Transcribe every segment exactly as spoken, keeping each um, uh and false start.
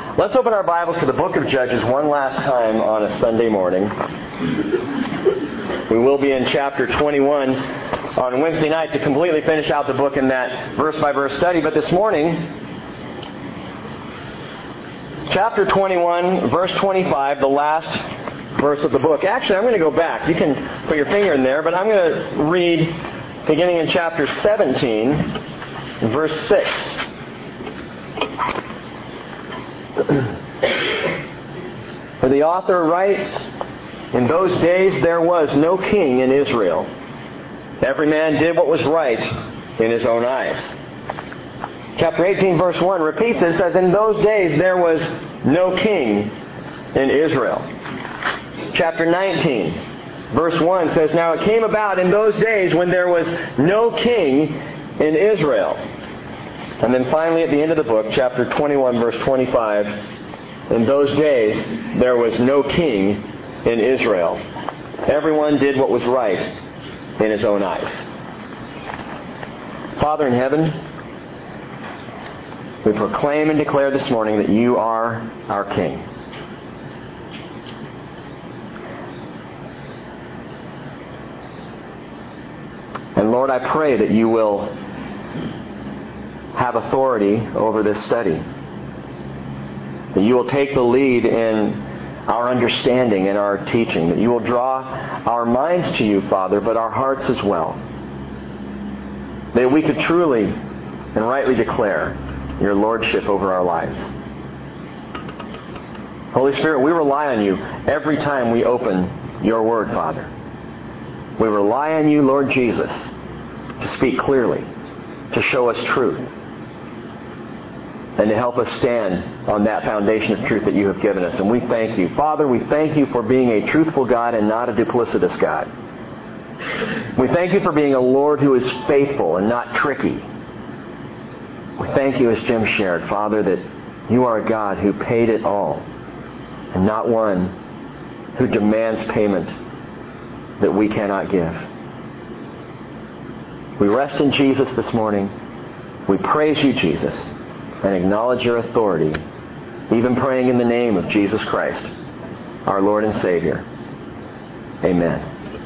Let's open our Bibles to the book of Judges one last time on a Sunday morning. We will be in chapter twenty-one on Wednesday night to completely finish out the book in that verse-by-verse study. But this morning, chapter twenty-one, verse twenty-five, the last verse of the book. Actually, I'm going to go back. You can put your finger in there, but I'm going to read beginning in chapter seventeen, verse six. For the author writes, "In those days there was no king in Israel. Every man did what was right in his own eyes." Chapter eighteen, verse one repeats it. It says, "In those days there was no king in Israel." Chapter nineteen, verse one says, "Now it came about in those days when there was no king in Israel." And then finally at the end of the book, chapter twenty-one, verse twenty-five, "In those days there was no king in Israel. Everyone did what was right in his own eyes." Father in heaven, we proclaim and declare this morning that you are our King. And Lord, I pray that you will have authority over this study. That you will take the lead in our understanding and our teaching. That you will draw our minds to you, Father, but our hearts as well. That we could truly and rightly declare your lordship over our lives. Holy Spirit, we rely on you every time we open your word, Father. We rely on you, Lord Jesus, to speak clearly, to show us truth, and to help us stand on that foundation of truth that you have given us. And we thank you. Father, we thank you for being a truthful God and not a duplicitous God. We thank you for being a Lord who is faithful and not tricky. We thank you, as Jim shared, Father, that you are a God who paid it all and not one who demands payment that we cannot give. We rest in Jesus this morning. We praise you, Jesus, and acknowledge your authority, even praying in the name of Jesus Christ, our Lord and Savior. Amen.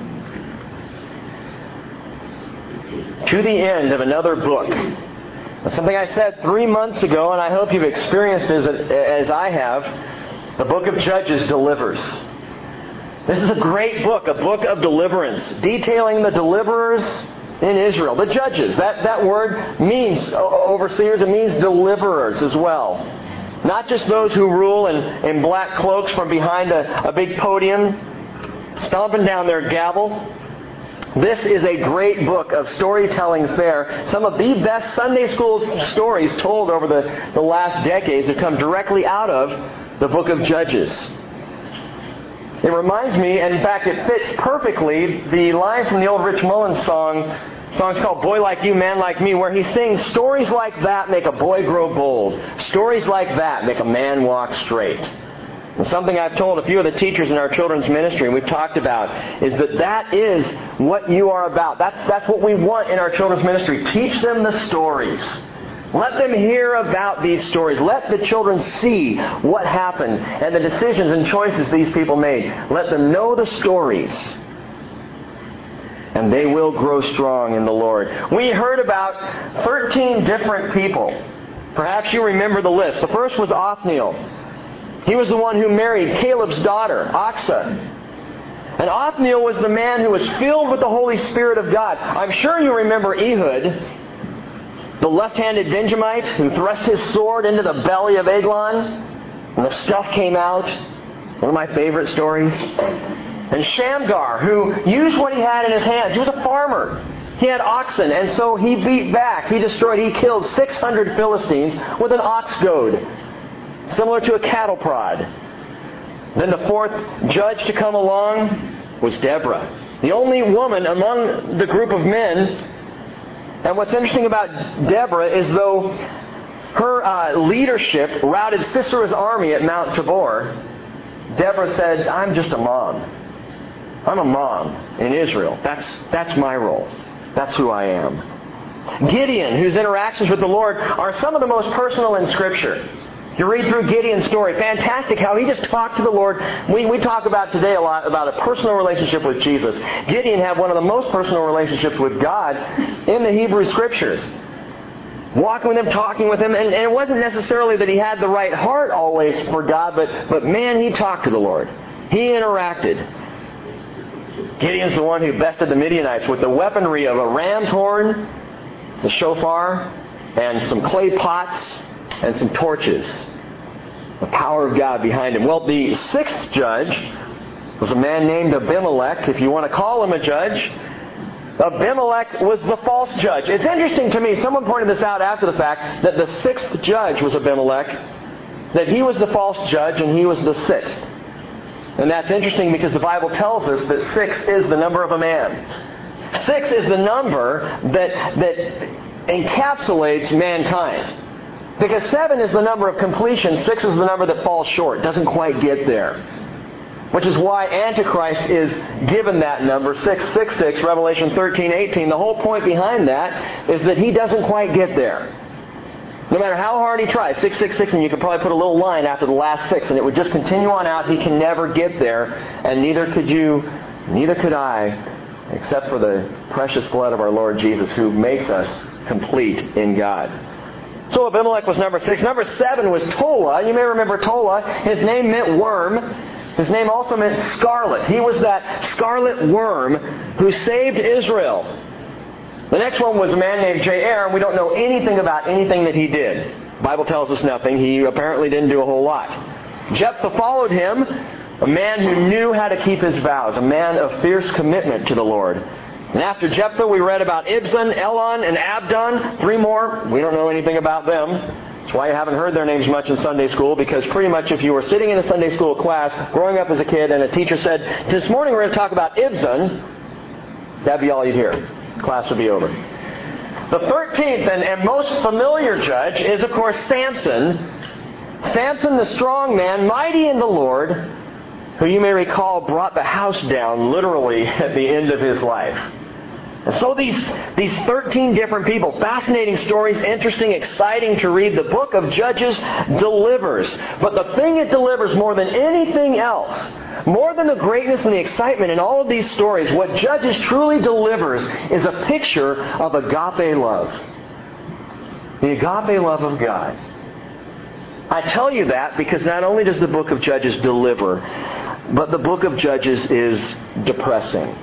To the end of another book. Something I said three months ago, and I hope you've experienced as, as I have, the book of Judges delivers. This is a great book, a book of deliverance, detailing the deliverers in Israel. The judges, that, that word means overseers, it means deliverers as well. Not just those who rule in, in black cloaks from behind a, a big podium, stomping down their gavel. This is a great book of storytelling fare. Some of the best Sunday school stories told over the, the last decades have come directly out of the book of Judges. It reminds me, and in fact it fits perfectly, the line from the old Rich Mullins song, the song's called "Boy Like You, Man Like Me," where he sings, "Stories like that make a boy grow bold. Stories like that make a man walk straight." And something I've told a few of the teachers in our children's ministry, and we've talked about, is that that is what you are about. That's, that's what we want in our children's ministry. Teach them the stories. Let them hear about these stories. Let the children see what happened and the decisions and choices these people made. Let them know the stories. And they will grow strong in the Lord. We heard about thirteen different people. Perhaps you remember the list. The first was Othniel. He was the one who married Caleb's daughter, Aksa. And Othniel was the man who was filled with the Holy Spirit of God. I'm sure you remember Ehud, the left-handed Benjamite who thrust his sword into the belly of Eglon, and the stuff came out. One of my favorite stories. And Shamgar, who used what he had in his hands. He was a farmer. He had oxen, and so he beat back. He destroyed, he killed six hundred Philistines with an ox goad, similar to a cattle prod. Then the fourth judge to come along was Deborah, the only woman among the group of men. And what's interesting about Deborah is though her uh, leadership routed Sisera's army at Mount Tabor, Deborah said, "I'm just a mom. I'm a mom in Israel. That's, that's my role. That's who I am." Gideon, whose interactions with the Lord are some of the most personal in Scripture. You read through Gideon's story. Fantastic how he just talked to the Lord. We, we talk about today a lot about a personal relationship with Jesus. Gideon had one of the most personal relationships with God in the Hebrew Scriptures. Walking with Him, talking with Him. And, and it wasn't necessarily that he had the right heart always for God, but, but man, he talked to the Lord. He interacted. Gideon's the one who bested the Midianites with the weaponry of a ram's horn, the shofar, and some clay pots, and some torches. The power of God behind him. Well, the sixth judge was a man named Abimelech, if you want to call him a judge. Abimelech was the false judge. It's interesting to me, someone pointed this out after the fact, that the sixth judge was Abimelech, that he was the false judge and he was the sixth. And that's interesting because the Bible tells us that six is the number of a man. Six is the number that, that encapsulates mankind. Because seven is the number of completion, six is the number that falls short, doesn't quite get there. Which is why Antichrist is given that number, six six six, Revelation thirteen eighteen. The whole point behind that is that he doesn't quite get there. No matter how hard he tries, six six six, and you could probably put a little line after the last six, and it would just continue on out. He can never get there, and neither could you, neither could I, except for the precious blood of our Lord Jesus, who makes us complete in God. So Abimelech was number six. Number seven was Tola. You may remember Tola. His name meant worm. His name also meant scarlet. He was that scarlet worm who saved Israel. The next one was a man named Jair, and we don't know anything about anything that he did. The Bible tells us nothing. He apparently didn't do a whole lot. Jephthah followed him, a man who knew how to keep his vows, a man of fierce commitment to the Lord. And after Jephthah, we read about Ibzan, Elon, and Abdon. Three more. We don't know anything about them. That's why you haven't heard their names much in Sunday school, because pretty much if you were sitting in a Sunday school class, growing up as a kid, and a teacher said, this morning we're going to talk about Ibzan, that'd be all you'd hear. Class would be over. The thirteenth and, and most familiar judge is, of course, Samson. Samson, the strong man, mighty in the Lord, who you may recall brought the house down literally at the end of his life. And so these, these thirteen different people, fascinating stories, interesting, exciting to read. The book of Judges delivers. But the thing it delivers more than anything else, more than the greatness and the excitement in all of these stories, what Judges truly delivers is a picture of agape love. The agape love of God. I tell you that because not only does the book of Judges deliver, but the book of Judges is depressing.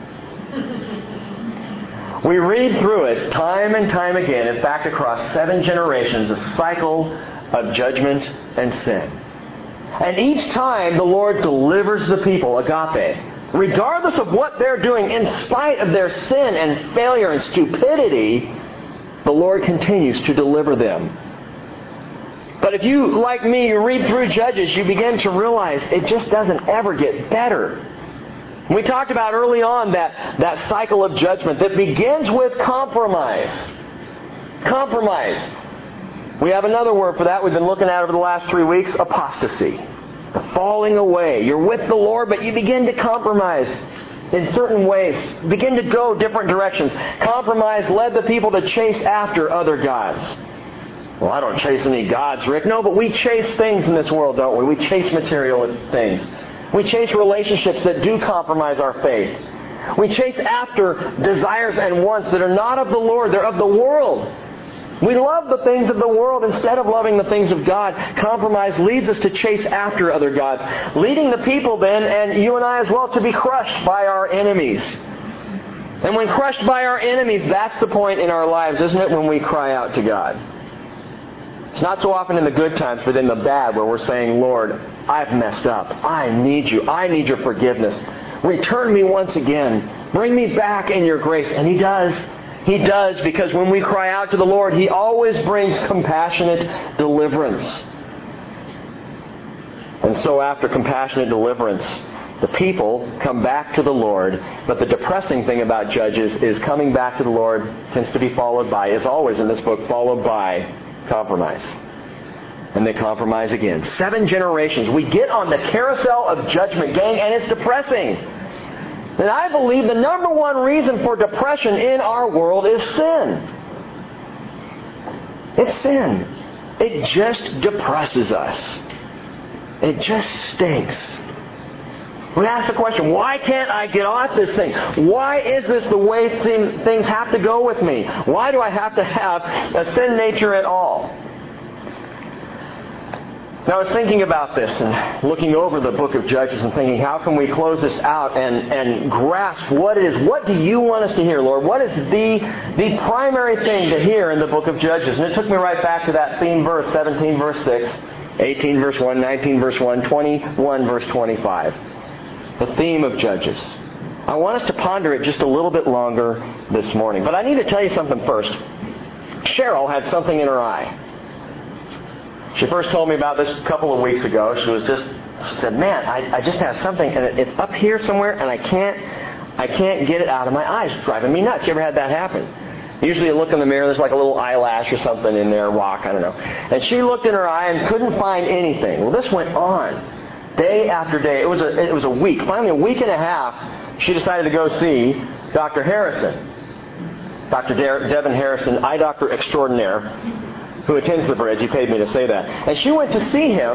We read through it time and time again, in fact across seven generations, a cycle of judgment and sin. And each time the Lord delivers the people, agape, regardless of what they're doing, in spite of their sin and failure and stupidity, the Lord continues to deliver them. But if you, like me, you read through Judges, you begin to realize it just doesn't ever get better. We talked about early on that, that cycle of judgment that begins with compromise. Compromise. We have another word for that we've been looking at over the last three weeks, apostasy. The falling away. You're with the Lord, but you begin to compromise in certain ways. Begin to go different directions. Compromise led the people to chase after other gods. Well, I don't chase any gods, Rick. No, but we chase things in this world, don't we? We chase material things. We chase relationships that do compromise our faith. We chase after desires and wants that are not of the Lord. They're of the world. We love the things of the world instead of loving the things of God. Compromise leads us to chase after other gods, leading the people then, and you and I as well, to be crushed by our enemies. And when crushed by our enemies, that's the point in our lives, isn't it, when we cry out to God. It's not so often in the good times, but in the bad where we're saying, Lord, I've messed up. I need you. I need your forgiveness. Return me once again. Bring me back in your grace. And He does. He does, because when we cry out to the Lord, He always brings compassionate deliverance. And so after compassionate deliverance, the people come back to the Lord. But the depressing thing about Judges is coming back to the Lord tends to be followed by, is always in this book, followed by compromise. And they compromise again. Seven generations. We get on the carousel of judgment, gang, and it's depressing. And I believe the number one reason for depression in our world is sin. It's sin. it just depresses us. It just stinks. We ask the question, why can't I get off this thing? Why is this the way things have to go with me? Why do I have to have a sin nature at all? Now, I was thinking about this and looking over the book of Judges and thinking, how can we close this out and, and grasp what it is? What do you want us to hear, Lord? What is the, the primary thing to hear in the book of Judges? And it took me right back to that theme verse, seventeen verse six, eighteen verse one, nineteen verse one, twenty-one verse twenty-five. The theme of Judges. I want us to ponder it just a little bit longer this morning. But I need to tell you something first. Cheryl had something in her eye. She first told me about this a couple of weeks ago. She was just, she said, man, I, I just have something, and it's up here somewhere, and I can't, I can't get it out of my eyes. It's driving me nuts. You ever had that happen? Usually you look in the mirror, there's like a little eyelash or something in there, rock, I don't know. And she looked in her eye and couldn't find anything. Well, this went on day after day. It was a, it was a week. Finally, a week and a half, she decided to go see Doctor Harrison. Doctor De- Devin Harrison, eye doctor extraordinaire, who attends the bridge. He paid me to say that. And she went to see him,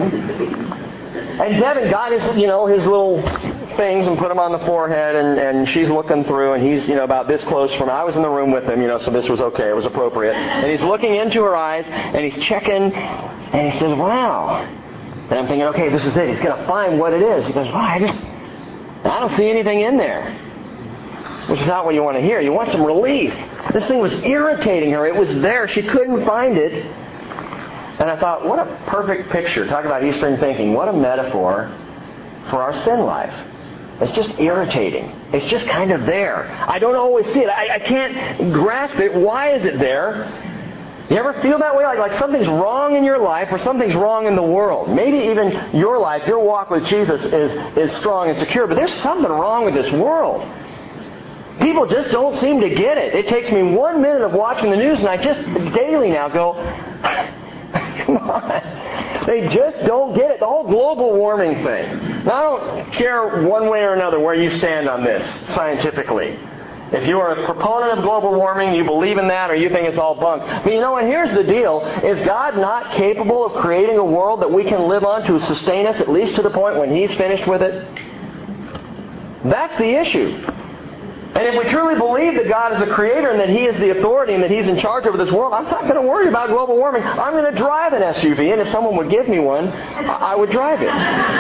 and Devin got his, you know, his little things and put them on the forehead, and, and she's looking through, and he's, you know, about this close from, I was in the room with him, you know, so this was okay, it was appropriate. And he's looking into her eyes, and he's checking, and he says, wow. And I'm thinking, okay, this is it. He's going to find what it is. He goes, wow, I just, I don't see anything in there. Which is not what you want to hear. You want some relief. This thing was irritating her. It was there. She couldn't find it. And I thought, what a perfect picture. Talk about Eastern thinking. What a metaphor for our sin life. It's just irritating. It's just kind of there. I don't always see it. I, I can't grasp it. Why is it there? You ever feel that way? Like, like something's wrong in your life or something's wrong in the world. Maybe even your life, your walk with Jesus is, is strong and secure, but there's something wrong with this world. People just don't seem to get it. It takes me one minute of watching the news and I just daily now go, come on. They just don't get it. The whole global warming thing. Now, I don't care one way or another where you stand on this scientifically. If you are a proponent of global warming, you believe in that, or you think it's all bunk. But you know what? Here's the deal. Is God not capable of creating a world that we can live on to sustain us, at least to the point when He's finished with it? That's the issue. And if we truly believe that God is the creator and that He is the authority and that He's in charge over this world, I'm not going to worry about global warming. I'm going to drive an S U V, and if someone would give me one, I would drive it.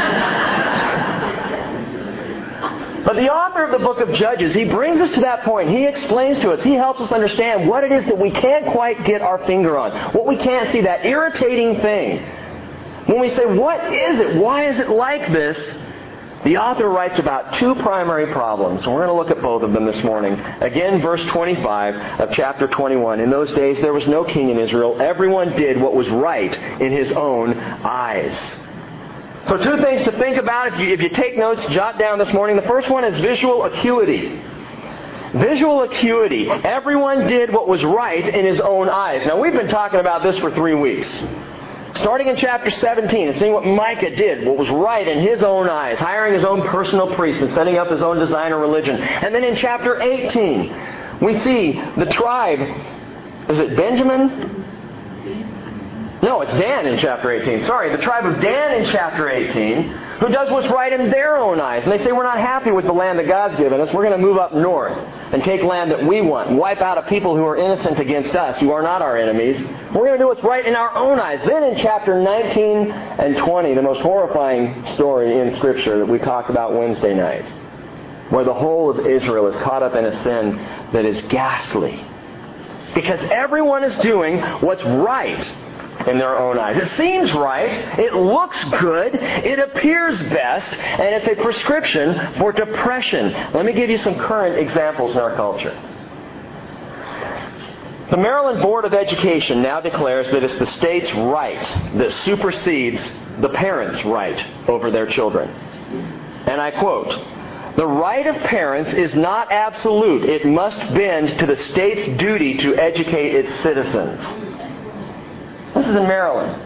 But the author of the book of Judges, he brings us to that point. He explains to us. He helps us understand what it is that we can't quite get our finger on. What we can't see, that irritating thing. When we say, what is it? Why is it like this? The author writes about two primary problems. And we're going to look at both of them this morning. Again, verse twenty-five of chapter twenty-one. In those days there was no king in Israel. Everyone did what was right in his own eyes. So two things to think about. If you, if you take notes, jot down this morning. The first one is visual acuity. Visual acuity. Everyone did what was right in his own eyes. Now, we've been talking about this for three weeks. Starting in chapter seventeen and seeing what Micah did, what was right in his own eyes, hiring his own personal priest and setting up his own designer religion. And then in chapter eighteen, we see the tribe, is it Benjamin? No, it's Dan in chapter eighteen. Sorry, the tribe of Dan in chapter eighteen, who does what's right in their own eyes. And they say, we're not happy with the land that God's given us. We're going to move up north and take land that we want, and wipe out a people who are innocent against us, who are not our enemies. We're going to do what's right in our own eyes. Then in chapter nineteen and twenty, the most horrifying story in Scripture that we talked about Wednesday night, where the whole of Israel is caught up in a sin that is ghastly. Because everyone is doing what's right in their own eyes. It seems right, it looks good, it appears best, and it's a prescription for depression. Let me give you some current examples in our culture. The Maryland Board of Education now declares that it's the state's right that supersedes the parents' right over their children. And I quote, "The right of parents is not absolute. It must bend to the state's duty to educate its citizens." This is in Maryland.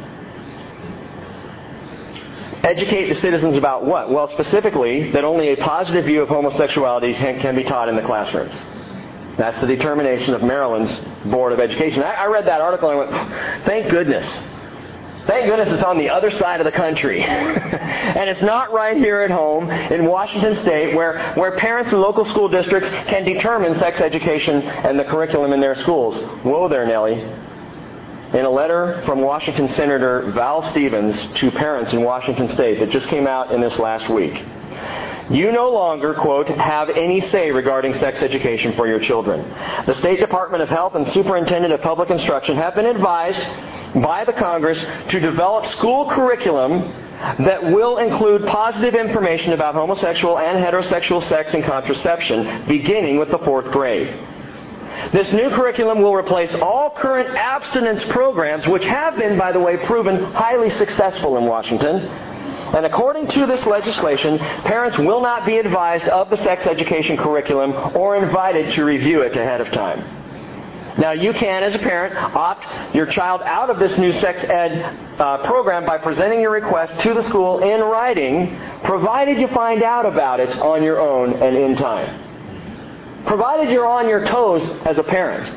Educate the citizens about what? Well, specifically, that only a positive view of homosexuality can be taught in the classrooms. That's the determination of Maryland's Board of Education. I, I read that article and I went, thank goodness. Thank goodness it's on the other side of the country. And it's not right here at home in Washington State where, where parents and local school districts can determine sex education and the curriculum in their schools. Whoa there, Nellie. In a letter from Washington Senator Val Stevens to parents in Washington State that just came out in this last week. You no longer, quote, have any say regarding sex education for your children. The State Department of Health and Superintendent of Public Instruction have been advised by the Congress to develop school curriculum that will include positive information about homosexual and heterosexual sex and contraception, beginning with the fourth grade. This new curriculum will replace all current abstinence programs, which have been, by the way, proven highly successful in Washington. And according to this legislation, parents will not be advised of the sex education curriculum or invited to review it ahead of time. Now, you can, as a parent, opt your child out of this new sex ed uh, program by presenting your request to the school in writing, provided you find out about it on your own and in time. Provided you're on your toes as a parent.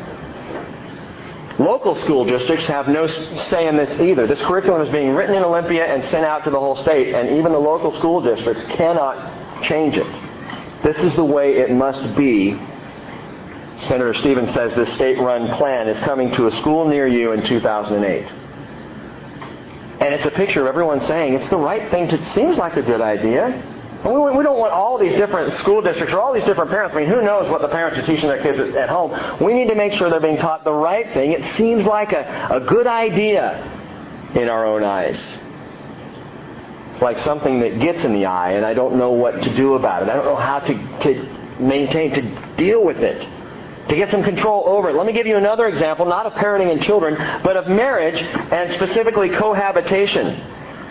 Local school districts have no say in this either. This curriculum is being written in Olympia and sent out to the whole state, and even the local school districts cannot change it. This is the way it must be. Senator Stevens says this state-run plan is coming to a school near you in two thousand eight. And it's a picture of everyone saying it's the right thing to, it seems like a good idea. And we, we don't want all these different school districts or all these different parents. I mean, who knows what the parents are teaching their kids at, at home. We need to make sure they're being taught the right thing. It seems like a, a good idea in our own eyes. It's like something that gets in the eye, and I don't know what to do about it. I don't know how to, to maintain, to deal with it, to get some control over it. Let me give you another example, not of parenting and children, but of marriage and specifically cohabitation.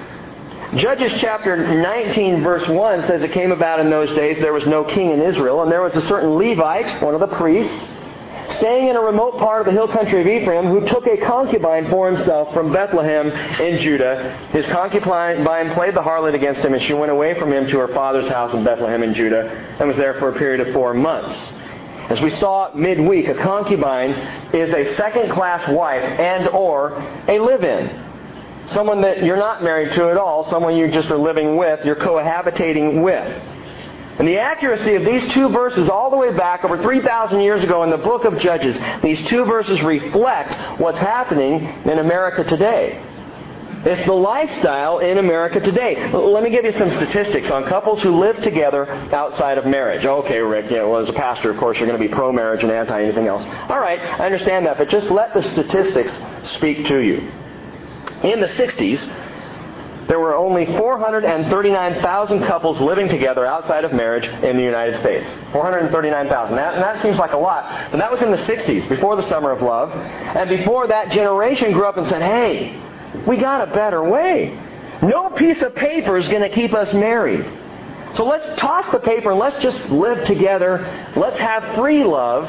Judges chapter nineteen verse one says it came about in those days there was no king in Israel, and there was a certain Levite, one of the priests, staying in a remote part of the hill country of Ephraim, who took a concubine for himself from Bethlehem in Judah. His concubine played the harlot against him, and she went away from him to her father's house in Bethlehem in Judah, and was there for a period of four months. As we saw midweek, a concubine is a second-class wife and or a live-in. Someone that you're not married to at all, someone you just are living with, you're cohabitating with. And the accuracy of these two verses all the way back over three thousand years ago in the book of Judges, these two verses reflect what's happening in America today. It's the lifestyle in America today. Let me give you some statistics on couples who live together outside of marriage. Okay, Rick, you know, well, as a pastor, of course, you're going to be pro-marriage and anti-anything else. All right, I understand that, but just let the statistics speak to you. In the sixties, there were only four hundred thirty-nine thousand couples living together outside of marriage in the United States. four hundred thirty-nine thousand. That, and that seems like a lot, but that was in the sixties, before the Summer of Love. And before that generation grew up and said, hey, we got a better way. No piece of paper is going to keep us married. So let's toss the paper and let's just live together. Let's have free love.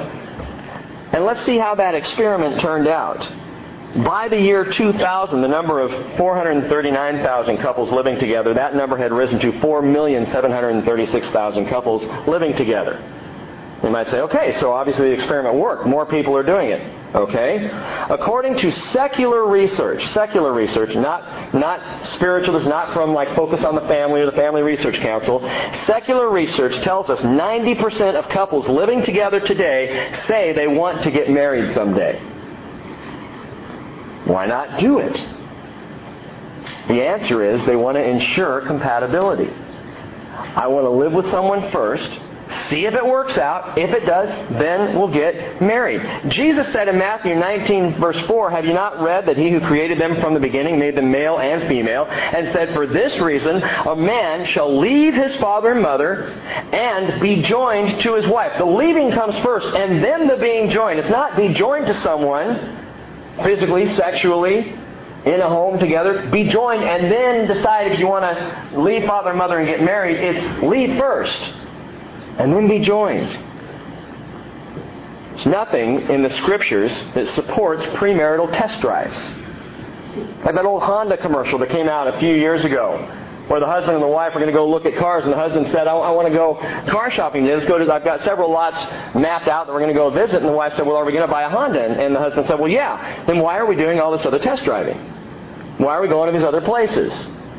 And let's see how that experiment turned out. By the year two thousand, the number of four hundred thirty-nine thousand couples living together, that number had risen to four million seven hundred thirty-six thousand couples living together. You might say, okay, so obviously the experiment worked. More people are doing it. Okay? According to secular research, secular research, not, not spiritual, it's not from like Focus on the Family or the Family Research Council. Secular research tells us ninety percent of couples living together today say they want to get married someday. Why not do it? The answer is they want to ensure compatibility. I want to live with someone first, see if it works out. If it does, then we'll get married. Jesus said in Matthew nineteen, verse four, have you not read that he who created them from the beginning made them male and female, and said, for this reason, a man shall leave his father and mother and be joined to his wife. The leaving comes first, and then the being joined. It's not be joined to someone physically, sexually, in a home together, be joined, and then decide if you want to leave father and mother and get married. It's leave first, and then be joined. There's nothing in the Scriptures that supports premarital test drives. Like that old Honda commercial that came out a few years ago, where the husband and the wife are going to go look at cars, and the husband said, I, I want to go car shopping today. Let's go to, I've got several lots mapped out that we're going to go visit. And the wife said, well, are we going to buy a Honda? And, and the husband said, well, yeah. Then why are we doing all this other test driving? Why are we going to these other places?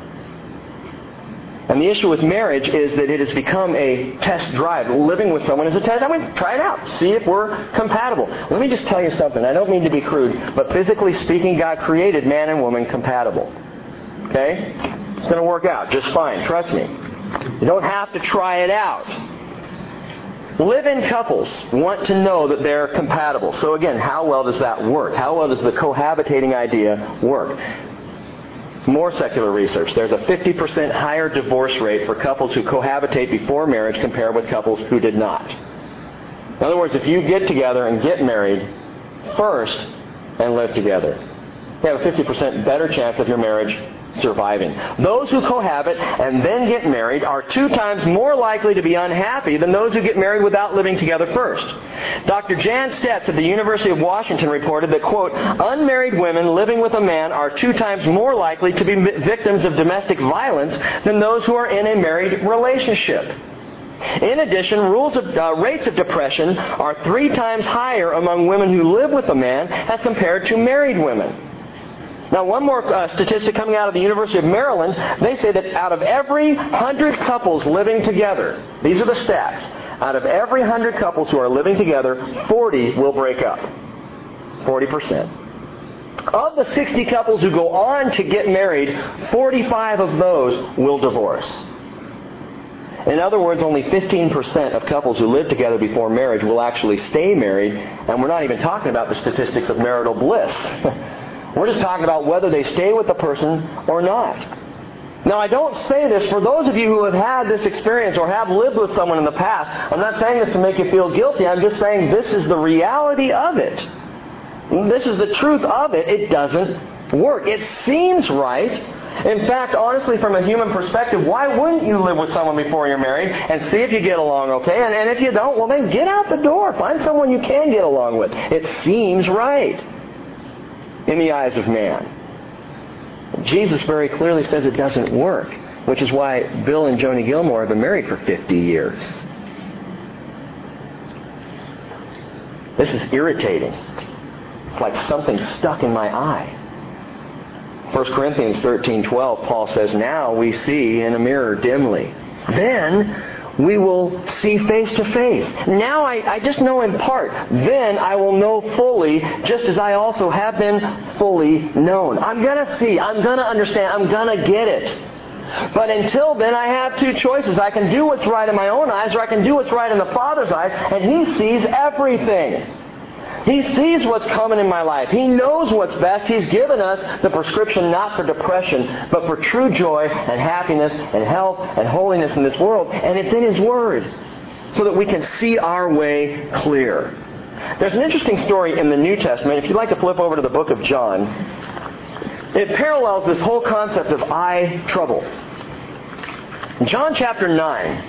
And the issue with marriage is that it has become a test drive. Living with someone is a test. I'm going to try it out. See if we're compatible. Let me just tell you something. I don't mean to be crude, but physically speaking, God created man and woman compatible. Okay? It's going to work out just fine. Trust me. You don't have to try it out. Live-in couples want to know that they're compatible. So again, how well does that work? How well does the cohabitating idea work? More secular research. There's a fifty percent higher divorce rate for couples who cohabitate before marriage compared with couples who did not. In other words, if you get together and get married first and live together, you have a fifty percent better chance of your marriage surviving. Those who cohabit and then get married are two times more likely to be unhappy than those who get married without living together first. Doctor Jan Stetz at the University of Washington reported that, quote, unmarried women living with a man are two times more likely to be victims of domestic violence than those who are in a married relationship. In addition, rules of, uh, rates of depression are three times higher among women who live with a man as compared to married women. Now, one more uh, statistic coming out of the University of Maryland, they say that out of every hundred couples living together, these are the stats, out of every hundred couples who are living together, forty will break up. forty percent. Of the sixty couples who go on to get married, forty-five of those will divorce. In other words, only fifteen percent of couples who live together before marriage will actually stay married, and we're not even talking about the statistics of marital bliss. We're just talking about whether they stay with the person or not. Now, I don't say this for those of you who have had this experience or have lived with someone in the past. I'm not saying this to make you feel guilty. I'm just saying this is the reality of it. This is the truth of it. It doesn't work. It seems right. In fact, honestly, from a human perspective, why wouldn't you live with someone before you're married and see if you get along okay? And, and if you don't, well, then get out the door. Find someone you can get along with. It seems right in the eyes of man. Jesus very clearly says it doesn't work, which is why Bill and Joni Gilmore have been married for fifty years. This is irritating. It's like something stuck in my eye. First Corinthians thirteen twelve, Paul says, now we see in a mirror dimly. Then we will see face to face. Now I, I just know in part. Then I will know fully, just as I also have been fully known. I'm going to see. I'm going to understand. I'm going to get it. But until then, I have two choices. I can do what's right in my own eyes, or I can do what's right in the Father's eyes, and He sees everything. He sees what's coming in my life. He knows what's best. He's given us the prescription not for depression, but for true joy and happiness and health and holiness in this world. And it's in His Word so that we can see our way clear. There's an interesting story in the New Testament. If you'd like to flip over to the book of John, it parallels this whole concept of eye trouble. John chapter nine.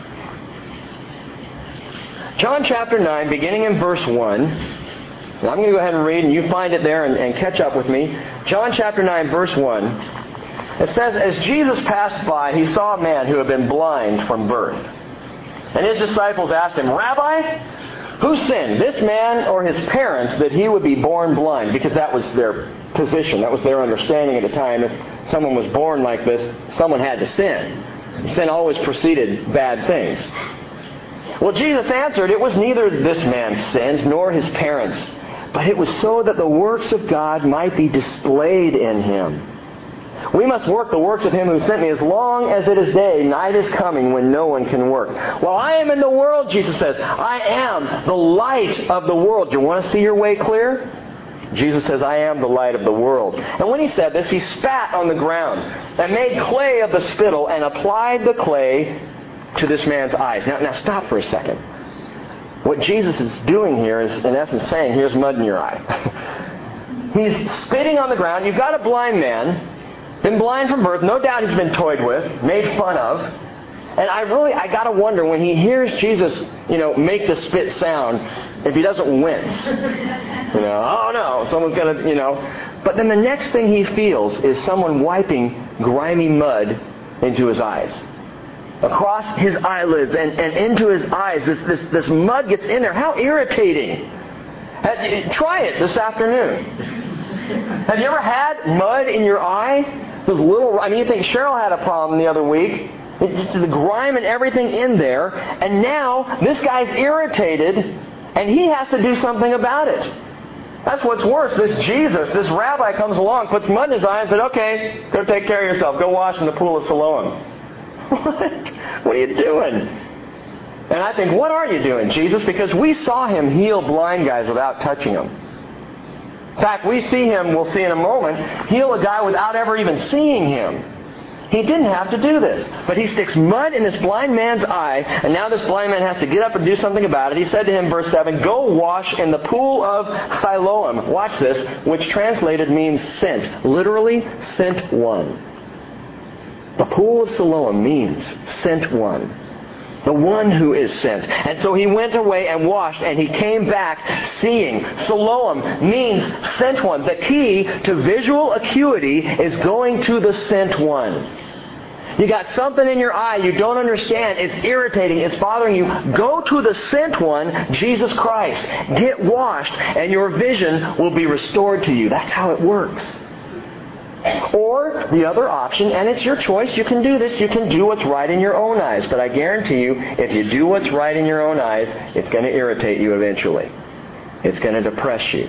John chapter nine, beginning in verse one. Now, I'm going to go ahead and read, and you find it there and, and catch up with me. John chapter nine, verse one. It says, as Jesus passed by, He saw a man who had been blind from birth. And His disciples asked Him, Rabbi, who sinned, this man or his parents, that he would be born blind? Because that was their position. That was their understanding at the time. If someone was born like this, someone had to sin. Sin always preceded bad things. Well, Jesus answered, it was neither this man's sin nor his parents', but it was so that the works of God might be displayed in him. We must work the works of Him who sent me as long as it is day. Night is coming when no one can work. While I am in the world, Jesus says, I am the light of the world. Do you want to see your way clear? Jesus says, I am the light of the world. And when He said this, He spat on the ground and made clay of the spittle and applied the clay to this man's eyes. Now, now stop for a second. What Jesus is doing here is, in essence, saying, here's mud in your eye. He's spitting on the ground. You've got a blind man, been blind from birth. No doubt he's been toyed with, made fun of. And I really, I got to wonder, when he hears Jesus, you know, make the spit sound, if he doesn't wince. You know, oh no, someone's going to, you know. But then the next thing he feels is someone wiping grimy mud into his eyes. Across his eyelids and, and into his eyes. This, this, this mud gets in there. How irritating. Try it this afternoon. Have you ever had mud in your eye? Those little, I mean, you think Cheryl had a problem the other week. It's just the grime and everything in there. And now this guy's irritated and he has to do something about it. That's what's worse. This Jesus, this rabbi comes along, puts mud in his eye and said, okay, go take care of yourself. Go wash in the pool of Siloam. What? What are you doing? And I think, what are you doing, Jesus? Because we saw him heal blind guys without touching them. In fact, we see him, we'll see in a moment, heal a guy without ever even seeing him. He didn't have to do this. But he sticks mud in this blind man's eye, and now this blind man has to get up and do something about it. He said to him, verse seven, go wash in the pool of Siloam. Watch this, which translated means sent. Literally, sent one. The pool of Siloam means sent one. The one who is sent. And so he went away and washed, and he came back seeing. Siloam means sent one. The key to visual acuity is going to the sent one. You got something in your eye you don't understand. It's irritating. It's bothering you. Go to the sent one, Jesus Christ. Get washed, and your vision will be restored to you. That's how it works. Or the other option, and it's your choice, you can do this, you can do what's right in your own eyes. But I guarantee you, if you do what's right in your own eyes, it's going to irritate you eventually. It's going to depress you.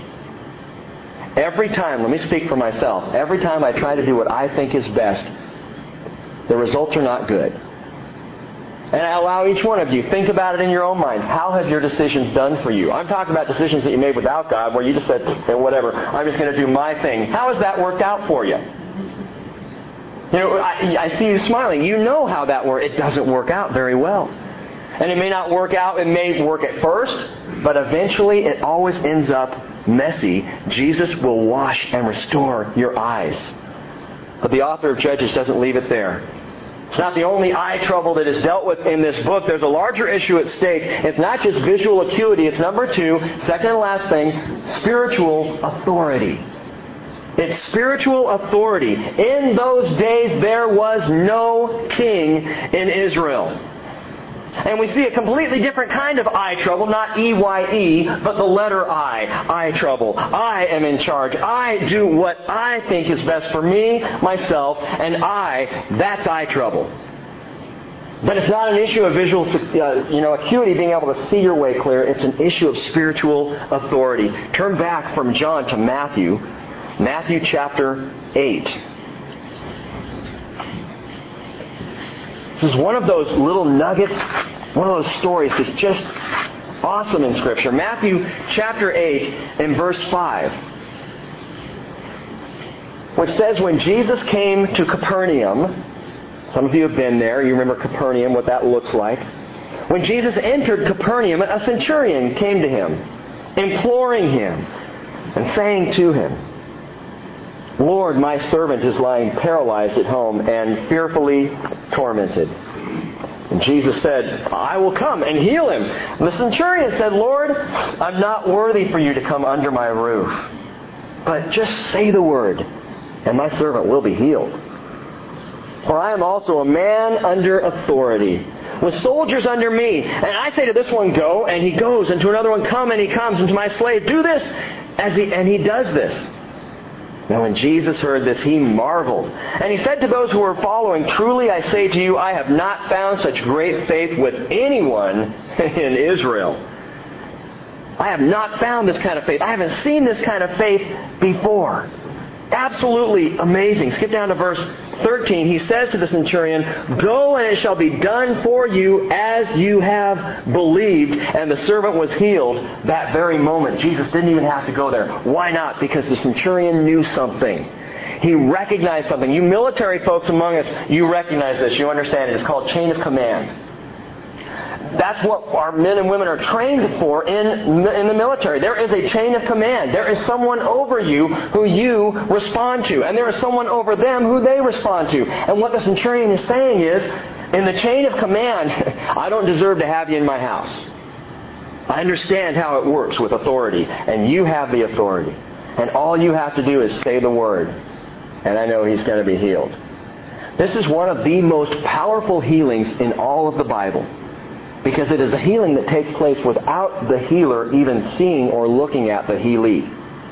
Every time, let me speak for myself, every time I try to do what I think is best, the results are not good. And I allow each one of you, think about it in your own mind. How have your decisions done for you? I'm talking about decisions that you made without God, where you just said, hey, whatever, I'm just going to do my thing. How has that worked out for you? You know, I, I see you smiling. You know how that works. It doesn't work out very well. And it may not work out. It may work at first, but eventually it always ends up messy. Jesus will wash and restore your eyes. But the author of Judges doesn't leave it there. It's not the only eye trouble that is dealt with in this book. There's a larger issue at stake. It's not just visual acuity. It's number two, second and last thing, spiritual authority. It's spiritual authority. In those days, there was no king in Israel. And we see a completely different kind of eye trouble, not E Y E, but the letter I, eye trouble. I am in charge. I do what I think is best for me, myself, and I, that's eye trouble. But it's not an issue of visual uh, you know, acuity, being able to see your way clear. It's an issue of spiritual authority. Turn back from John to Matthew, Matthew chapter eight. This is one of those little nuggets, one of those stories that's just awesome in Scripture. Matthew chapter eight and verse five, which says, when Jesus came to Capernaum, some of you have been there, you remember Capernaum, what that looks like. When Jesus entered Capernaum, a centurion came to him, imploring him and saying to him, Lord, my servant is lying paralyzed at home and fearfully tormented. And Jesus said, I will come and heal him. And the centurion said, Lord, I'm not worthy for you to come under my roof. But just say the word, and my servant will be healed. For I am also a man under authority, with soldiers under me. And I say to this one, go, and he goes. And to another one, come, and he comes. And to my slave, do this. As he, and he does this. Now when Jesus heard this, he marveled. And he said to those who were following, truly I say to you, I have not found such great faith with anyone in Israel. I have not found this kind of faith. I haven't seen this kind of faith before. Absolutely amazing. Skip down to verse thirteen. He says to the centurion, go, and it shall be done for you as you have believed. And the servant was healed that very moment. Jesus didn't even have to go there. Why not? Because the centurion knew something. He recognized something. You military folks among us, you recognize this. You understand it. It's called chain of command. That's what our men and women are trained for in, in the military. There is a chain of command. There is someone over you who you respond to. And there is someone over them who they respond to. And what the centurion is saying is, in the chain of command, I don't deserve to have you in my house. I understand how it works with authority. And you have the authority. And all you have to do is say the word. And I know he's going to be healed. This is one of the most powerful healings in all of the Bible. Because it is a healing that takes place without the healer even seeing or looking at the healee.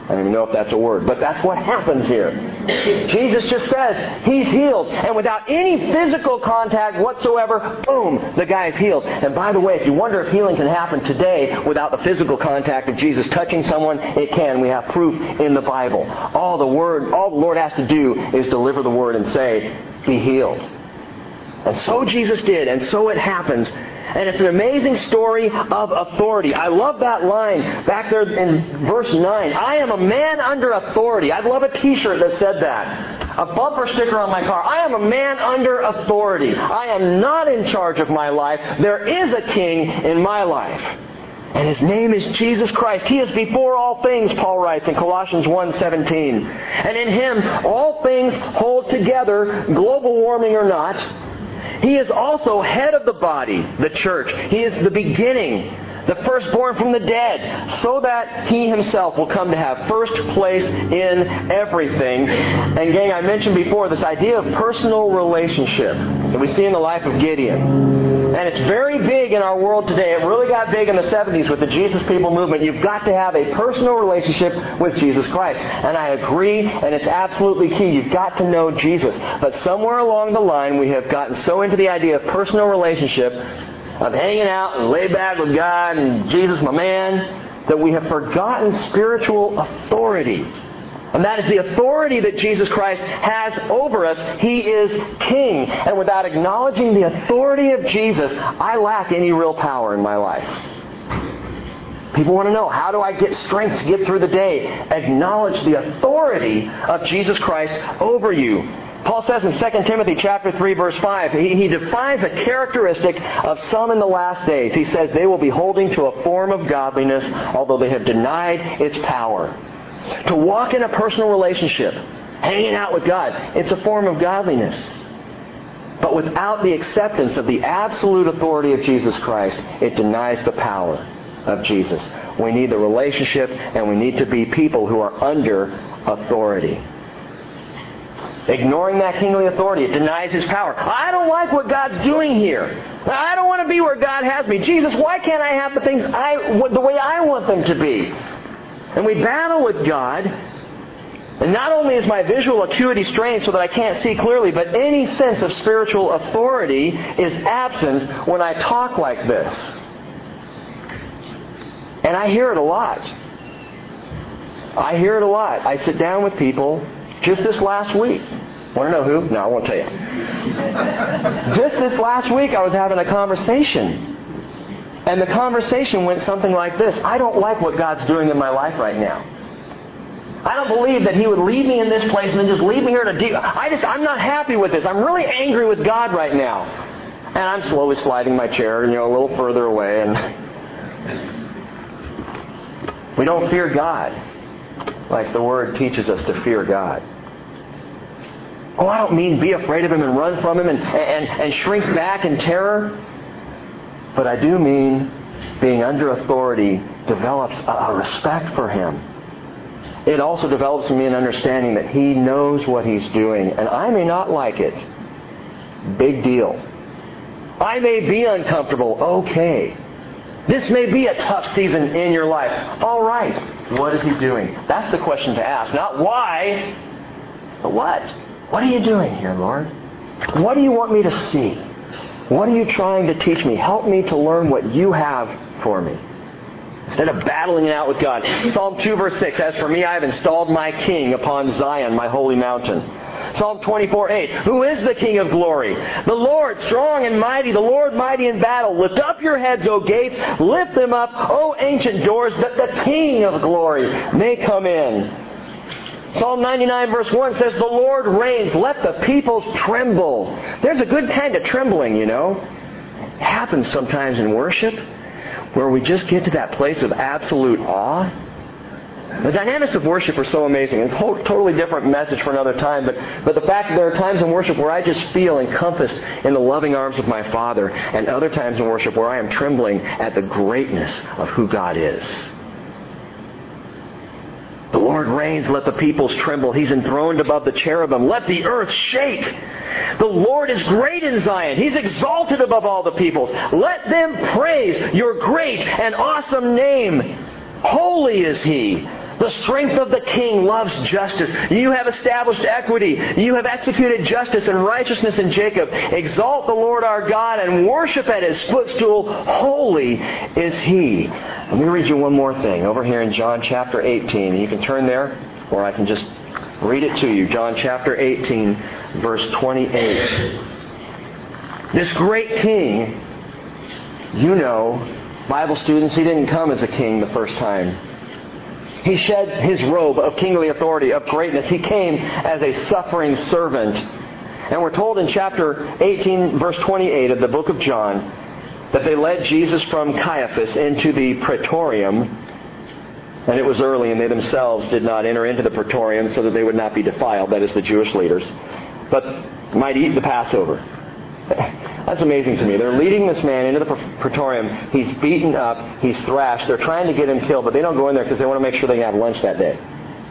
I don't even know if that's a word, but that's what happens here. Jesus just says he's healed. And without any physical contact whatsoever, boom, the guy's healed. And by the way, if you wonder if healing can happen today without the physical contact of Jesus touching someone, it can. We have proof in the Bible. All the word, all the Lord has to do is deliver the word and say, be healed. And so Jesus did, and so it happens. And it's an amazing story of authority. I love that line back there in verse nine. I am a man under authority. I'd love a t-shirt that said that. A bumper sticker on my car. I am a man under authority. I am not in charge of my life. There is a king in my life. And His name is Jesus Christ. He is before all things, Paul writes in Colossians one seventeen. And in Him all things hold together, global warming or not. He is also head of the body, the church. He is the beginning, the firstborn from the dead, so that He Himself will come to have first place in everything. And gang, I mentioned before this idea of personal relationship that we see in the life of Gideon. And it's very big in our world today. It really got big in the seventies with the Jesus People movement. You've got to have a personal relationship with Jesus Christ. And I agree, and it's absolutely key. You've got to know Jesus. But somewhere along the line, we have gotten so into the idea of personal relationship, of hanging out and lay back with God and Jesus, my man, that we have forgotten spiritual authority. And that is the authority that Jesus Christ has over us. He is King. And without acknowledging the authority of Jesus, I lack any real power in my life. People want to know, how do I get strength to get through the day? Acknowledge the authority of Jesus Christ over you. Paul says in Second Timothy chapter three, verse five, he, he defines a characteristic of some in the last days. He says they will be holding to a form of godliness, although they have denied its power. To walk in a personal relationship, hanging out with God, it's a form of godliness. But without the acceptance of the absolute authority of Jesus Christ, it denies the power of Jesus. We need the relationship, and we need to be people who are under authority. Ignoring that kingly authority, it denies His power. I don't like what God's doing here. I don't want to be where God has me. Jesus, why can't I have the things I, the way I want them to be? And we battle with God. And not only is my visual acuity strained so that I can't see clearly, but any sense of spiritual authority is absent when I talk like this. And I hear it a lot. I hear it a lot. I sit down with people just this last week. Want to know who? No, I won't tell you. Just this last week I was having a conversation. And the conversation went something like this. I don't like what God's doing in my life right now. I don't believe that He would leave me in this place and then just leave me here to deal. I just, I'm not happy with this. I'm really angry with God right now. And I'm slowly sliding my chair, you know, a little further away. And we don't fear God like the Word teaches us to fear God. Oh, I don't mean be afraid of Him and run from Him and, and, and shrink back in terror. But I do mean being under authority develops a respect for Him. It also develops in me an understanding that He knows what He's doing. And I may not like it. Big deal. I may be uncomfortable. Okay. This may be a tough season in your life. All right. What is He doing? That's the question to ask. Not why, but what? What are you doing here, Lord? What do you want me to see? What are you trying to teach me? Help me to learn what you have for me. Instead of battling it out with God. Psalm two verse six, as for me I have installed my King upon Zion, my holy mountain. Psalm twenty-four eight, who is the King of glory? The Lord strong and mighty, the Lord mighty in battle. Lift up your heads, O gates. Lift them up, O ancient doors, that the King of glory may come in. Psalm ninety-nine verse one says, the Lord reigns, let the peoples tremble. There's a good kind of trembling, you know. It happens sometimes in worship where we just get to that place of absolute awe. The dynamics of worship are so amazing. It's a totally different message for another time, but, but the fact that there are times in worship where I just feel encompassed in the loving arms of my Father, and other times in worship where I am trembling at the greatness of who God is. The Lord reigns, let the peoples tremble. He's enthroned above the cherubim. Let the earth shake. The Lord is great in Zion. He's exalted above all the peoples. Let them praise your great and awesome name. Holy is He. The The strength of the king loves justice. You have established equity. You have executed justice and righteousness in Jacob. Exalt the Lord our God and worship at His footstool. Holy is He. Let me read you one more thing over here in John chapter eighteen. You can turn there, or I can just read it to you. John chapter eighteen, verse twenty-eight. This great king, you know, Bible students, he didn't come as a king the first time. He shed his robe of kingly authority, of greatness. He came as a suffering servant. And we're told in chapter eighteen, verse twenty-eight of the book of John, that they led Jesus from Caiaphas into the praetorium. And it was early, and they themselves did not enter into the praetorium so that they would not be defiled, that is, the Jewish leaders, but might eat the Passover. That's amazing to me. They're leading this man into the praetorium. He's beaten up. He's thrashed. They're trying to get him killed, but they don't go in there because they want to make sure they can have lunch that day.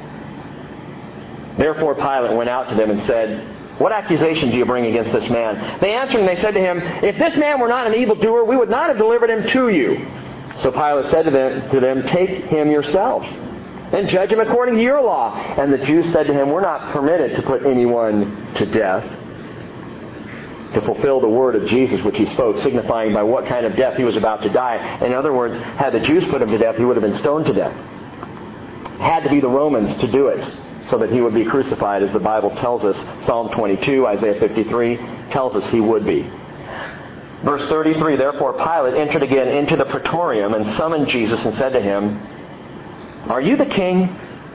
Therefore Pilate went out to them and said, "What accusation do you bring against this man?" They answered and they said to him, "If this man were not an evildoer, we would not have delivered him to you." So Pilate said to them, to them, "Take him yourselves and judge him according to your law." And the Jews said to him, "We're not permitted to put anyone to death," to fulfill the word of Jesus which he spoke, signifying by what kind of death he was about to die. In other words, had the Jews put him to death, he would have been stoned to death. Had to be the Romans to do it, so that he would be crucified, as the Bible tells us. Psalm twenty-two, Isaiah fifty-three tells us he would be. Verse thirty-three, Therefore Pilate entered again into the praetorium and summoned Jesus and said to him, "Are you the king?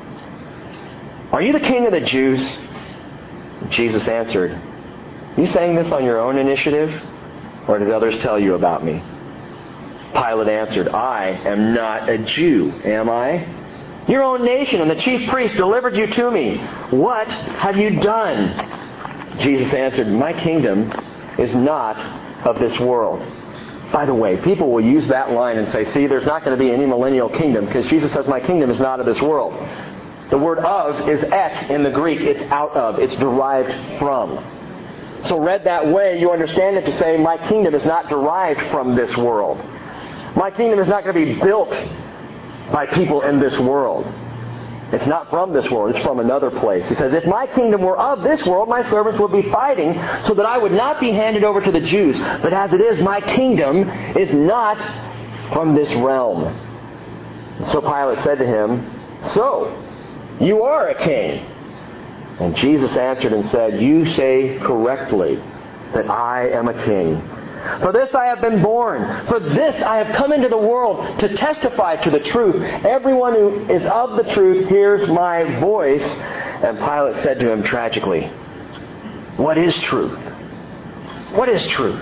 Are you the king of the Jews?" Jesus answered, "You saying this on your own initiative, or did others tell you about me?" Pilate answered, "I am not a Jew, am I? Your own nation and the chief priests delivered you to me. What have you done?" Jesus answered, "My kingdom is not of this world." By the way, people will use that line and say, see, there's not going to be any millennial kingdom because Jesus says, "My kingdom is not of this world." The word "of" is "et" in the Greek. It's out of. It's derived from. So read that way, you understand it to say, my kingdom is not derived from this world. My kingdom is not going to be built by people in this world. It's not from this world. It's from another place. He says, if my kingdom were of this world, my servants would be fighting so that I would not be handed over to the Jews. But as it is, my kingdom is not from this realm. So Pilate said to him, "So, you are a king." And Jesus answered and said, "You say correctly that I am a king. For this I have been born. For this I have come into the world, to testify to the truth. Everyone who is of the truth hears my voice." And Pilate said to him tragically, "What is truth? What is truth?"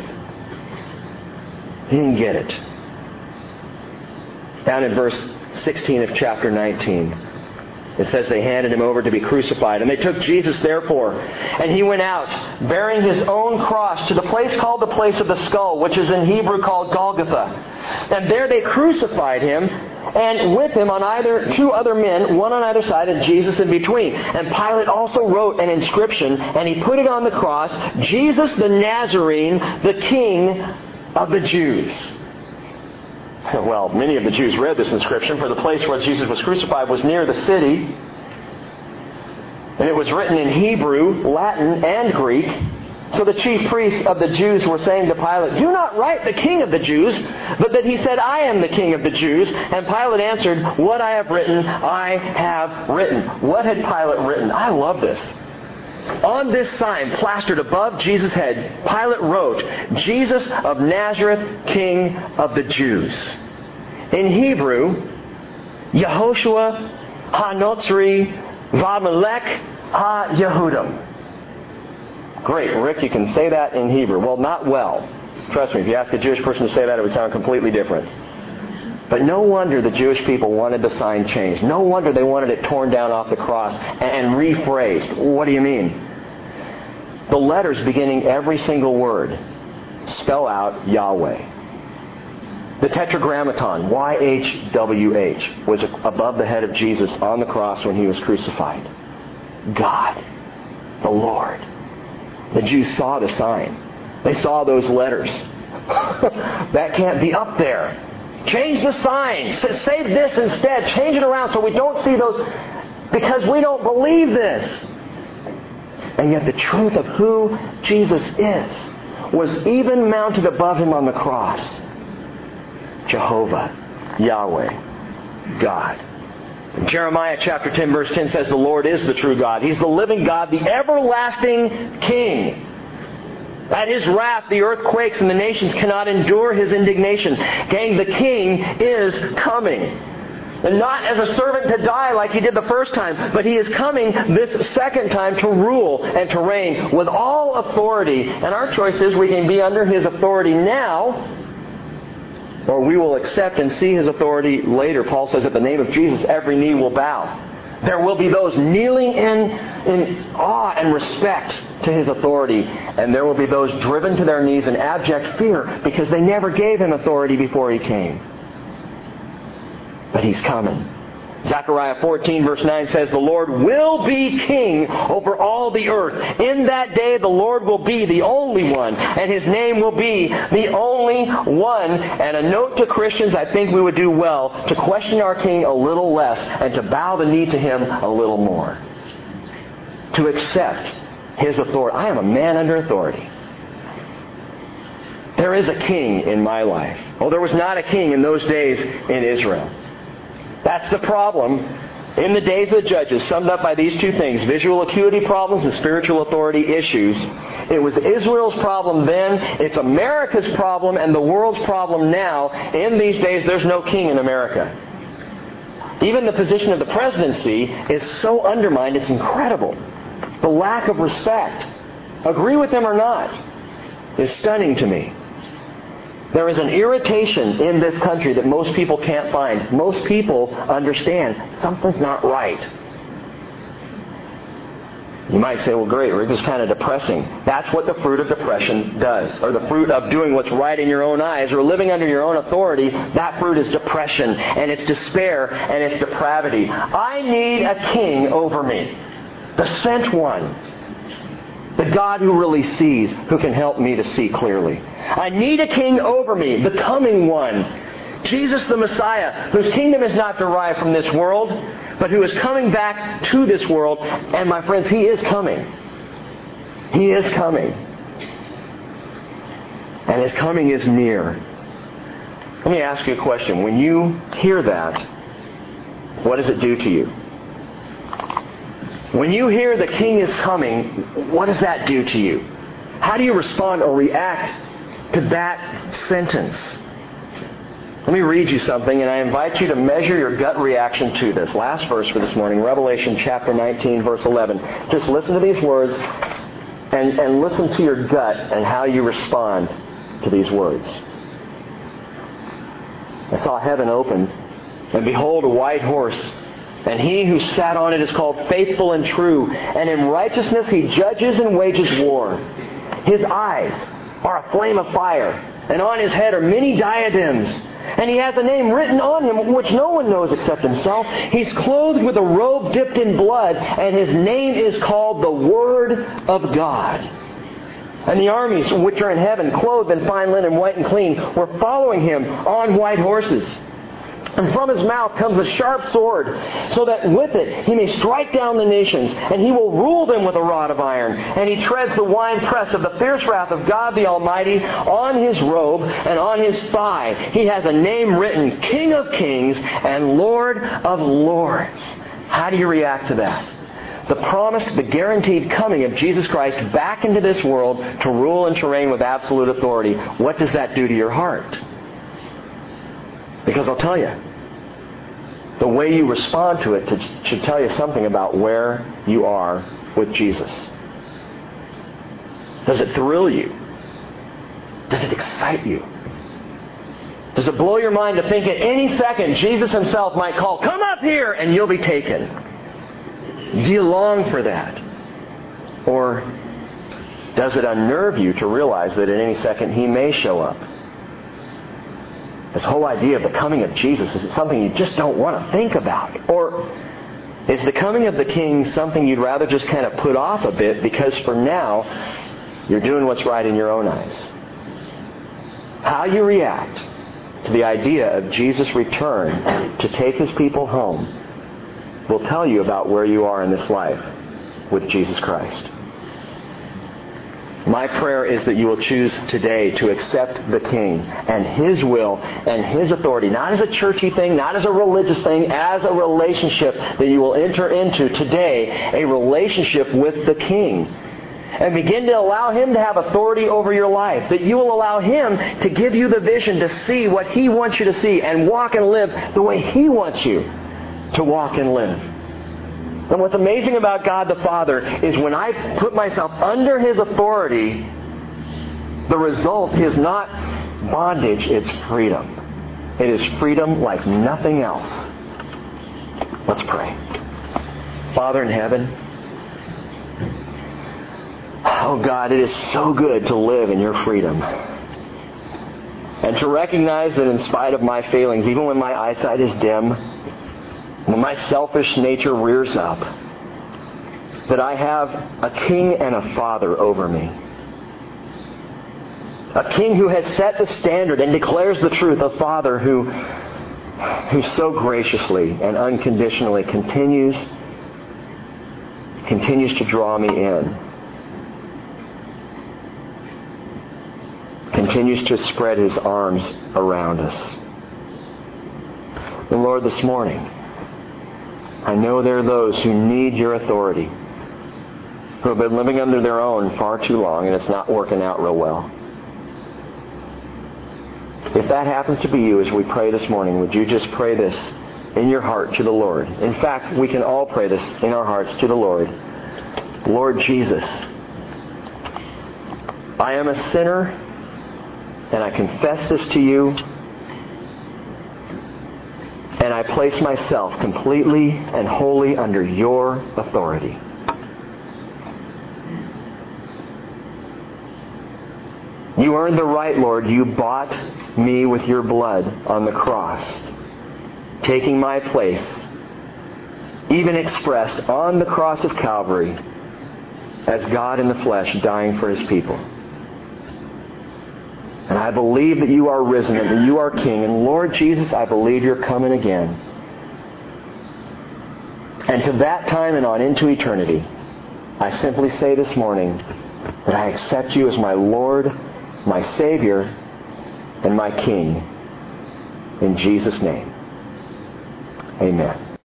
He didn't get it. Down in verse sixteen of chapter nineteen. It says they handed him over to be crucified. And they took Jesus therefore, and he went out, bearing his own cross, to the place called the place of the skull, which is in Hebrew called Golgotha. And there they crucified him, and with him on either two other men, one on either side, and Jesus in between. And Pilate also wrote an inscription, and he put it on the cross, "Jesus the Nazarene, the King of the Jews." Well, many of the Jews read this inscription, for the place where Jesus was crucified was near the city. And it was written in Hebrew, Latin, and Greek. So the chief priests of the Jews were saying to Pilate, "Do not write the King of the Jews, but that he said, 'I am the King of the Jews.'" And Pilate answered, "What I have written, I have written." What had Pilate written? I love this. On this sign, plastered above Jesus' head, Pilate wrote, "Jesus of Nazareth, King of the Jews." In Hebrew, Yehoshua HaNotzri Vamelech HaYehudim. Great, Rick, you can say that in Hebrew. Well, not well. Trust me, if you ask a Jewish person to say that, it would sound completely different. But no wonder the Jewish people wanted the sign changed. No wonder they wanted it torn down off the cross and rephrased. What do you mean? The letters beginning every single word spell out Yahweh. The Tetragrammaton, Y H W H, was above the head of Jesus on the cross when he was crucified. God, the Lord. The Jews saw the sign. They saw those letters. That can't be up there. Change the sign. Say this instead. Change it around so we don't see those, because we don't believe this. And yet the truth of who Jesus is was even mounted above him on the cross. Jehovah, Yahweh, God. Jeremiah chapter ten verse ten says the Lord is the true God. He's the living God, the everlasting King. At His wrath the earth quakes and the nations cannot endure His indignation. Gang, the King is coming. And not as a servant to die like He did the first time, but He is coming this second time to rule and to reign with all authority. And our choice is we can be under His authority now, or we will accept and see His authority later. Paul says, at the name of Jesus, every knee will bow. There will be those kneeling in, in awe and respect to His authority. And there will be those driven to their knees in abject fear because they never gave Him authority before He came. But He's coming. Zechariah fourteen verse nine says, the Lord will be king over all the earth. In that day the Lord will be the only one, and His name will be the only one. And a note to Christians, I think we would do well to question our King a little less and to bow the knee to Him a little more. To accept His authority. I am a man under authority. There is a king in my life. Oh, there was not a king in those days in Israel. That's the problem in the days of the judges, summed up by these two things, visual acuity problems and spiritual authority issues. It was Israel's problem then, it's America's problem and the world's problem now. In these days, there's no king in America. Even the position of the presidency is so undermined, it's incredible. The lack of respect, agree with them or not, is stunning to me. There is an irritation in this country that most people can't find. Most people understand something's not right. You might say, well, great, Rick, this is kind of depressing. That's what the fruit of depression does. Or the fruit of doing what's right in your own eyes or living under your own authority, that fruit is depression and it's despair and it's depravity. I need a king over me. The sent one. The God who really sees, who can help me to see clearly. I need a king over me, the coming one. Jesus the Messiah, whose kingdom is not derived from this world, but who is coming back to this world. And my friends, He is coming. He is coming. And His coming is near. Let me ask you a question. When you hear that, what does it do to you? When you hear the King is coming, what does that do to you? How do you respond or react to that sentence? Let me read you something, and I invite you to measure your gut reaction to this. Last verse for this morning, Revelation chapter nineteen, verse eleven. Just listen to these words and, and listen to your gut and how you respond to these words. I saw heaven open, and behold, a white horse. And He who sat on it is called Faithful and True. And in righteousness He judges and wages war. His eyes are a flame of fire. And on His head are many diadems. And He has a name written on Him which no one knows except Himself. He's clothed with a robe dipped in blood. And His name is called the Word of God. And the armies which are in heaven, clothed in fine linen, white and clean, were following Him on white horses. And from His mouth comes a sharp sword, so that with it He may strike down the nations, and He will rule them with a rod of iron. And He treads the winepress of the fierce wrath of God the Almighty. On His robe and on His thigh He has a name written, King of Kings and Lord of Lords. How do you react to that? The promised, the guaranteed coming of Jesus Christ back into this world to rule and to reign with absolute authority. What does that do to your heart? Because I'll tell you, the way you respond to it should tell you something about where you are with Jesus. Does it thrill you? Does it excite you? Does it blow your mind to think at any second Jesus Himself might call, come up here, and you'll be taken? Do you long for that? Or does it unnerve you to realize that at any second He may show up? This whole idea of the coming of Jesus is something you just don't want to think about. Or is the coming of the King something you'd rather just kind of put off a bit because for now you're doing what's right in your own eyes? How you react to the idea of Jesus' return to take His people home will tell you about where you are in this life with Jesus Christ. My prayer is that you will choose today to accept the King and His will and His authority, not as a churchy thing, not as a religious thing, as a relationship that you will enter into today, a relationship with the King. And begin to allow Him to have authority over your life, that you will allow Him to give you the vision to see what He wants you to see and walk and live the way He wants you to walk and live. And what's amazing about God the Father is when I put myself under His authority, the result is not bondage, it's freedom. It is freedom like nothing else. Let's pray. Father in heaven, oh God, it is so good to live in your freedom. And to recognize that in spite of my failings, even when my eyesight is dim, when my selfish nature rears up, that I have a King and a Father over me. A King who has set the standard and declares the truth. A Father who, who so graciously and unconditionally continues, continues to draw me in. Continues to spread His arms around us. And Lord, this morning, I know there are those who need your authority, who have been living under their own far too long, and it's not working out real well. If that happens to be you as we pray this morning, would you just pray this in your heart to the Lord? In fact, we can all pray this in our hearts to the Lord. Lord Jesus, I am a sinner, and I confess this to you, and I place myself completely and wholly under your authority. You earned the right, Lord. You bought me with your blood on the cross, taking my place, even expressed on the cross of Calvary as God in the flesh dying for His people. And I believe that you are risen and that you are King. And Lord Jesus, I believe you're coming again. And to that time and on into eternity, I simply say this morning that I accept you as my Lord, my Savior, and my King. In Jesus' name, amen.